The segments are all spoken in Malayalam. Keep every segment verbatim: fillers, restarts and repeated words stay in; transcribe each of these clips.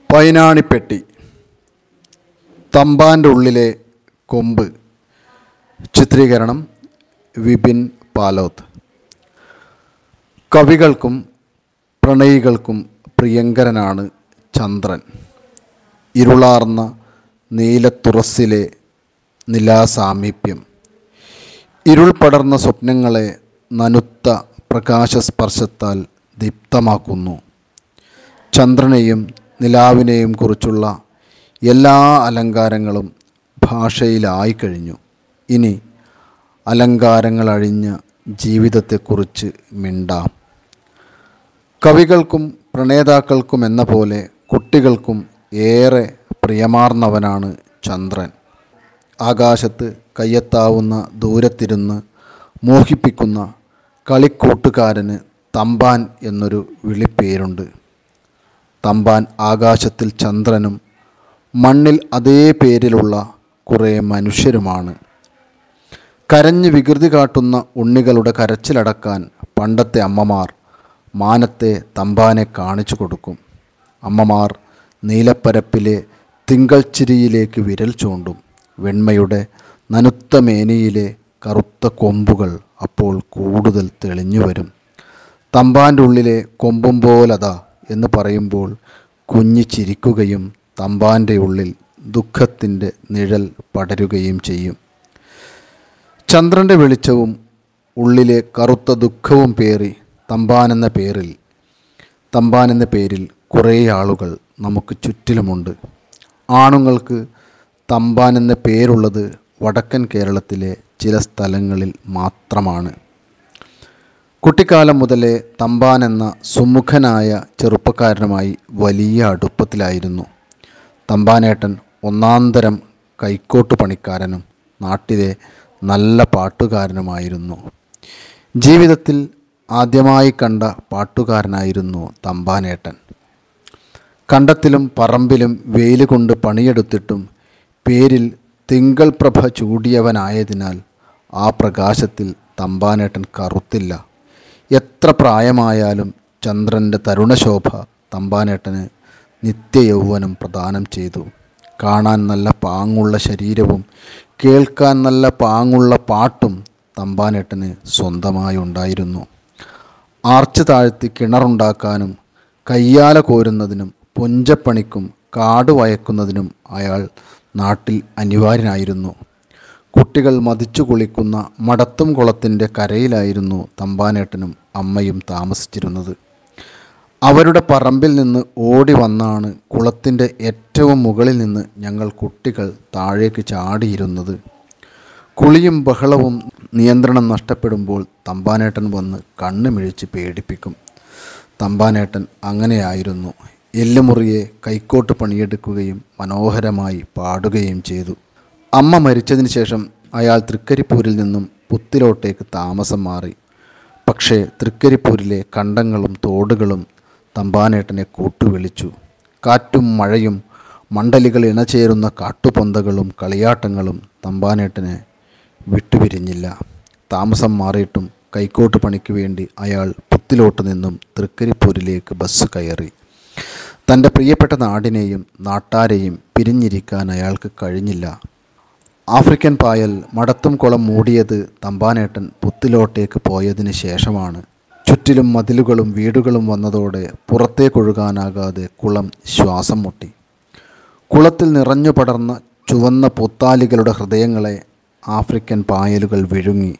പൈനാണിപ്പെട്ടി. തമ്പാൻ്റെ ഉള്ളിലെ കൊമ്പ്. ചിത്രീകരണം വിപിൻ പാലോത്ത്. കവികൾക്കും പ്രണയികൾക്കും പ്രിയങ്കരനാണ് ചന്ദ്രൻ. ഇരുളാർന്ന നീലത്തുറസ്സിലെ നിലാസാമീപ്യം ഇരുൾ പടർന്ന സ്വപ്നങ്ങളെ നനുത്ത പ്രകാശസ്പർശത്താൽ ദീപ്തമാക്കുന്നു. ചന്ദ്രനെയും നിലാവിനെയും കുറിച്ചുള്ള എല്ലാ അലങ്കാരങ്ങളും ഭാഷയിലായിക്കഴിഞ്ഞു. ഇനി അലങ്കാരങ്ങളഴിഞ്ഞ ജീവിതത്തെക്കുറിച്ച് മിണ്ടാം. കവികൾക്കും പ്രണേതാക്കൾക്കും എന്ന പോലെ കുട്ടികൾക്കും ഏറെ പ്രിയമാർന്നവനാണ് ചന്ദ്രൻ. ആകാശത്ത് കയ്യെത്താവുന്ന ദൂരത്തിരുന്ന് മോഹിപ്പിക്കുന്ന കളിക്കൂട്ടുകാരന് തമ്പാൻ എന്നൊരു വിളിപ്പേരുണ്ട്. തമ്പാൻ ആകാശത്തിൽ ചന്ദ്രനും മണ്ണിൽ അതേ പേരിലുള്ള കുറേ മനുഷ്യരുമാണ്. കരഞ്ഞ് വികൃതി കാട്ടുന്ന ഉണ്ണികളുടെ കരച്ചിലടക്കാൻ പണ്ടത്തെ അമ്മമാർ മാനത്തെ തമ്പാനെ കാണിച്ചു കൊടുക്കും. അമ്മമാർ നീലപ്പരപ്പിലെ തിങ്കൾ ചിരിയിലേക്ക് വിരൽ ചൂണ്ടും. വെണ്മയുടെ നനുത്ത മേനിയിലെ കറുത്ത കൊമ്പുകൾ അപ്പോൾ കൂടുതൽ തെളിഞ്ഞു വരും. തമ്പാൻ്റെ ഉള്ളിലെ കൊമ്പും പോലതാ എന്ന് പറയുമ്പോൾ കുഞ്ഞി ചിരിക്കുകയും തമ്പാൻ്റെ ഉള്ളിൽ ദുഃഖത്തിൻ്റെ നിഴൽ പടരുകയും ചെയ്യും. ചന്ദ്രൻ്റെ വെളിച്ചവും ഉള്ളിലെ കറുത്ത ദുഃഖവും പേറി തമ്പാനെന്ന പേരിൽ തമ്പാനെന്ന പേരിൽ കുറേ ആളുകൾ നമുക്ക് ചുറ്റിലുമുണ്ട്. ആണുങ്ങൾക്ക് തമ്പാനെന്ന പേരുള്ളത് വടക്കൻ കേരളത്തിലെ ചില സ്ഥലങ്ങളിൽ മാത്രമാണ്. കുട്ടിക്കാലം മുതലേ തമ്പാൻ എന്ന സുമുഖനായ ചെറുപ്പക്കാരനുമായി വലിയ അടുപ്പത്തിലായിരുന്നു. തമ്പാനേട്ടൻ ഒന്നാന്തരം കൈക്കോട്ട് പണിക്കാരനും നാട്ടിലെ നല്ല പാട്ടുകാരനുമായിരുന്നു. ജീവിതത്തിൽ ആദ്യമായി കണ്ട പാട്ടുകാരനായിരുന്നു തമ്പാനേട്ടൻ. കണ്ടത്തിലും പറമ്പിലും വെയിൽ കൊണ്ട് പണിയെടുത്തിട്ടും പേരിൽ തിങ്കൾ പ്രഭ ചൂടിയവനായതിനാൽ ആ പ്രകാശത്തിൽ തമ്പാനേട്ടൻ കറുത്തില്ല. എത്ര പ്രായമായാലും ചന്ദ്രൻ്റെ തരുണശോഭ തമ്പാനേട്ടന് നിത്യയൗവനം പ്രദാനം ചെയ്തു. കാണാൻ നല്ല പാങ്ങുള്ള ശരീരവും കേൾക്കാൻ നല്ല പാങ്ങുള്ള പാട്ടും തമ്പാനേട്ടന് സ്വന്തമായി ഉണ്ടായിരുന്നു. ആർച്ച് താഴ്ത്തി കിണറുണ്ടാക്കാനും കയ്യാല കോരുന്നതിനും പുഞ്ചപ്പണിക്കും കാട് വയക്കുന്നതിനും അയാൾ നാട്ടിൽ അനിവാര്യനായിരുന്നു. കുട്ടികൾ മതിച്ചു കുളിക്കുന്ന മടത്തും കുളത്തിൻ്റെ കരയിലായിരുന്നു തമ്പാനേട്ടനും അമ്മയും താമസിച്ചിരുന്നത്. അവരുടെ പറമ്പിൽ നിന്ന് ഓടി വന്നാണ് കുളത്തിൻ്റെ ഏറ്റവും മുകളിൽ നിന്ന് ഞങ്ങൾ കുട്ടികൾ താഴേക്ക് ചാടിയിരുന്നത്. കുളിയും ബഹളവും നിയന്ത്രണം നഷ്ടപ്പെടുമ്പോൾ തമ്പാനേട്ടൻ വന്ന് കണ്ണ് മിഴിച്ച് പേടിപ്പിക്കും. തമ്പാനേട്ടൻ അങ്ങനെയായിരുന്നു. എല്ലുമുറിയെ കൈക്കോട്ട് പണിയെടുക്കുകയും മനോഹരമായി പാടുകയും ചെയ്തു. അമ്മ മരിച്ചതിന് ശേഷം അയാൾ തൃക്കരിപ്പൂരിൽ നിന്നും പുത്തിലോട്ടേക്ക് താമസം മാറി. പക്ഷേ തൃക്കരിപ്പൂരിലെ കണ്ടങ്ങളും തോടുകളും തമ്പാനേട്ടനെ കൂട്ടുവിളിച്ചു. കാറ്റും മഴയും മണ്ഡലികൾ ഇണചേരുന്ന കാട്ടുപൊന്തകളും കളിയാട്ടങ്ങളും തമ്പാനേട്ടനെ വിട്ടുപിരിഞ്ഞില്ല. താമസം മാറിയിട്ടും കൈക്കോട്ട് പണിക്ക് വേണ്ടി അയാൾ പുത്തിലോട്ട് നിന്നും തൃക്കരിപ്പൂരിലേക്ക് ബസ് കയറി. തൻ്റെ പ്രിയപ്പെട്ട നാടിനെയും നാട്ടാരെയും പിരിഞ്ഞിരിക്കാൻ അയാൾക്ക് കഴിഞ്ഞില്ല. ആഫ്രിക്കൻ പായൽ മടത്തും കുളം മൂടിയത് തമ്പാനേട്ടൻ പുത്തിലോട്ടേക്ക് പോയതിന് ശേഷമാണ്. ചുറ്റിലും മതിലുകളും വീടുകളും വന്നതോടെ പുറത്തേക്കൊഴുകാനാകാതെ കുളം ശ്വാസം മുട്ടി. കുളത്തിൽ നിറഞ്ഞു പടർന്ന ചുവന്ന പുത്താലികളുടെ ഹൃദയങ്ങളെ ആഫ്രിക്കൻ പായലുകൾ വിഴുങ്ങി.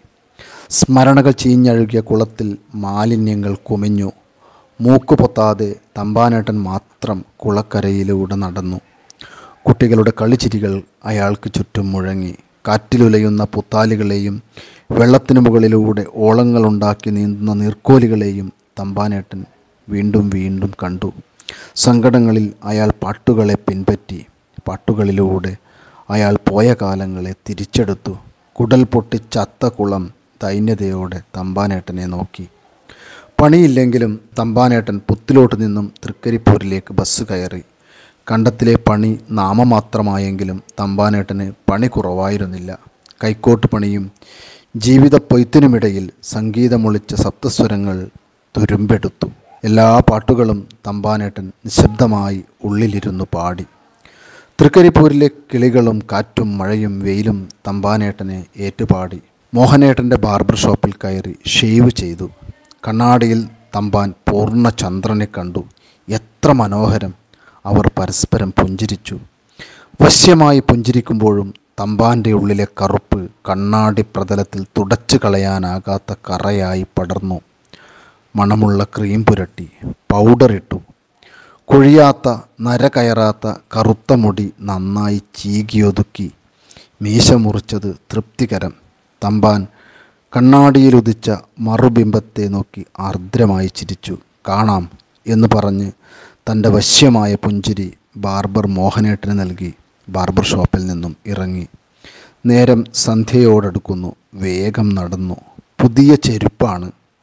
സ്മരണകൾ ചീഞ്ഞഴുകിയ കുളത്തിൽ മാലിന്യങ്ങൾ കുമിഞ്ഞു. മൂക്കുപൊത്താതെ തമ്പാനേട്ടൻ മാത്രം കുളക്കരയിലൂടെ നടന്നു. കുട്ടികളുടെ കളിച്ചിരികൾ അയാൾക്ക് ചുറ്റും മുഴങ്ങി. കാറ്റിലുലയുന്ന പുത്താലികളെയും വെള്ളത്തിനു മുകളിലൂടെ ഓളങ്ങളുണ്ടാക്കി നീന്തുന്ന നീർക്കോലികളെയും തമ്പാനേട്ടൻ വീണ്ടും വീണ്ടും കണ്ടു. സങ്കടങ്ങളിൽ അയാൾ പാട്ടുകളെ പിൻപറ്റി. പാട്ടുകളിലൂടെ അയാൾ പോയ കാലങ്ങളെ തിരിച്ചെടുത്തു. കുടൽ പൊട്ടി ചത്ത കുളം ദൈന്യതയോടെ തമ്പാനേട്ടനെ നോക്കി. പണിയില്ലെങ്കിലും തമ്പാനേട്ടൻ പുത്തിലോട്ട് നിന്നും തൃക്കരിപ്പൂരിലേക്ക് ബസ് കയറി. കണ്ടത്തിലെ പണി നാമമാത്രമായെങ്കിലും തമ്പാനേട്ടന് പണി കുറവായിരുന്നില്ല. കൈക്കോട്ട് പണിയും ജീവിത പൊയ്ത്തിനുമിടയിൽ സംഗീതമൊളിച്ച സപ്തസ്വരങ്ങൾ തുരുമ്പെടുത്തു. എല്ലാ പാട്ടുകളും തമ്പാനേട്ടൻ നിശബ്ദമായി ഉള്ളിലിരുന്നു പാടി. തൃക്കരിപ്പൂരിലെ കിളികളും കാറ്റും മഴയും വെയിലും തമ്പാനേട്ടനെ ഏറ്റുപാടി. മോഹനേട്ടൻ്റെ ബാർബർ ഷോപ്പിൽ കയറി ഷേവ് ചെയ്തു. കണ്ണാടിയിൽ തമ്പാൻ പൂർണ്ണ ചന്ദ്രനെ കണ്ടു. എത്ര മനോഹരം! അവർ പരസ്പരം പുഞ്ചിരിച്ചു. വശ്യമായി പുഞ്ചിരിക്കുമ്പോഴും തമ്പാൻ്റെ ഉള്ളിലെ കറുപ്പ് കണ്ണാടി പ്രതലത്തിൽ തുടച്ചു കളയാനാകാത്ത കറയായി പടർന്നു. മണമുള്ള ക്രീം പുരട്ടി, പൗഡറിട്ടു. കൊഴിയാത്ത നര കയറാത്ത കറുത്ത മുടി നന്നായി ചീകിയൊതുക്കി. മീശ മുറിച്ചത് തൃപ്തികരം. തമ്പാൻ കണ്ണാടിയിലുദിച്ച മറുബിംബത്തെ നോക്കി ആർദ്രമായി ചിരിച്ചു. കാണാം എന്ന് പറഞ്ഞ് തൻ്റെ വശ്യമായ പുഞ്ചിരി ബാർബർ മോഹനേട്ടന് നൽകി ബാർബർ ഷോപ്പിൽ നിന്നും ഇറങ്ങി. നേരം സന്ധ്യയോടടുക്കുന്നു. വേഗം നടന്നു. പുതിയ ചെരുപ്പാണ്.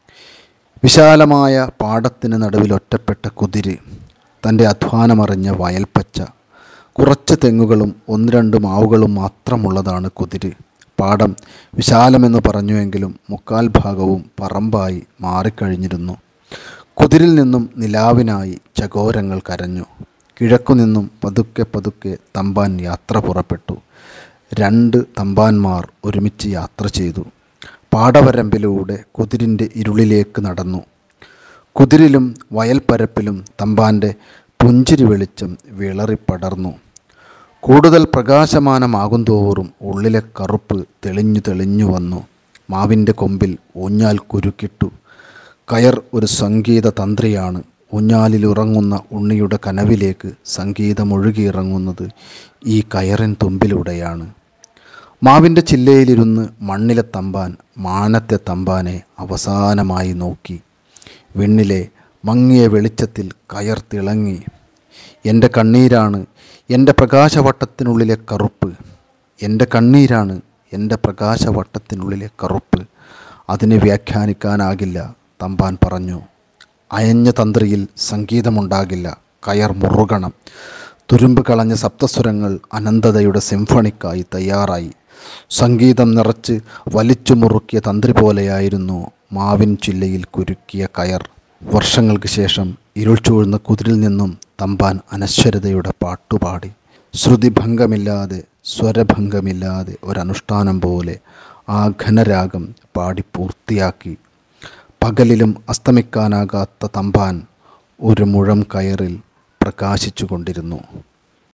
വിശാലമായ പാടത്തിന് നടുവിൽ ഒറ്റപ്പെട്ട കുതിര്. തൻ്റെ അധ്വാനമറിഞ്ഞ വയൽപ്പച്ച. കുറച്ച് തെങ്ങുകളും ഒന്ന് രണ്ട് മാവുകളും മാത്രമുള്ളതാണ് കുതിര്. പാടം വിശാലമെന്ന് പറഞ്ഞുവെങ്കിലും മുക്കാൽ ഭാഗവും പറമ്പായി മാറിക്കഴിഞ്ഞിരുന്നു. കുതിരിൽ നിന്നും നിലാവിനായി ചകോരങ്ങൾ കരഞ്ഞു. കിഴക്കുനിന്നും പതുക്കെ പതുക്കെ തമ്പാൻ യാത്ര പുറപ്പെട്ടു. രണ്ട് തമ്പാന്മാർ ഒരുമിച്ച് യാത്ര ചെയ്തു. പാടവരമ്പിലൂടെ കുതിരിൻ്റെ ഇരുളിലേക്ക് നടന്നു. കുതിരിലും വയൽപ്പരപ്പിലും തമ്പാൻ്റെ പുഞ്ചിരി വെളിച്ചം വിളറിപ്പടർന്നു. കൂടുതൽ പ്രകാശമാനമാകുന്തോറും ഉള്ളിലെ കറുപ്പ് തെളിഞ്ഞു തെളിഞ്ഞു വന്നു. മാവിൻ്റെ കൊമ്പിൽ ഊഞ്ഞാൽ കുരുക്കിട്ടു. കയർ ഒരു സംഗീത തന്ത്രിയാണ്. ഊഞ്ഞാലിലുറങ്ങുന്ന ഉണ്ണിയുടെ കനവിലേക്ക് സംഗീതമൊഴുകിയിറങ്ങുന്നത് ഈ കയറിൻ തുമ്പിലൂടെയാണ്. മാവിൻ്റെ ചില്ലയിലിരുന്ന് മണ്ണിലെ തമ്പാൻ മാനത്തെ തമ്പാനെ അവസാനമായി നോക്കി. വെണ്ണിലെ മങ്ങിയ വെളിച്ചത്തിൽ കയർ തിളങ്ങി. എൻ്റെ കണ്ണീരാണ് എൻ്റെ പ്രകാശവട്ടത്തിനുള്ളിലെ കറുപ്പ്. എൻ്റെ കണ്ണീരാണ് എൻ്റെ പ്രകാശവട്ടത്തിനുള്ളിലെ കറുപ്പ്. അതിനെ വ്യാഖ്യാനിക്കാനാകില്ല, തമ്പാൻ പറഞ്ഞു. അയഞ്ഞ തന്ത്രിയിൽ സംഗീതമുണ്ടാകില്ല. കയർ മുറുകണം. തുരുമ്പ് കളഞ്ഞ സപ്തസ്വരങ്ങൾ അനന്തതയുടെ സിംഫണിക്കായി തയ്യാറായി. സംഗീതം നിറച്ച് വലിച്ചു മുറുക്കിയ തന്ത്രി പോലെയായിരുന്നു മാവിൻ ചില്ലയിൽ കുരുക്കിയ കയർ. വർഷങ്ങൾക്ക് ശേഷം ഇരുൾ ചൂഴ്ന്ന കുതിരിൽ നിന്നും തമ്പാൻ അനശ്വരതയുടെ പാട്ടുപാടി. ശ്രുതിഭംഗമില്ലാതെ സ്വരഭംഗമില്ലാതെ ഒരനുഷ്ഠാനം പോലെ ആ ഘനരാഗം പാടി പൂർത്തിയാക്കി. പകലിലും അസ്തമിക്കാനാകാത്ത തമ്പാൻ ഒരു മുഴം കയറിൽ പ്രകാശിച്ചു കൊണ്ടിരുന്നു.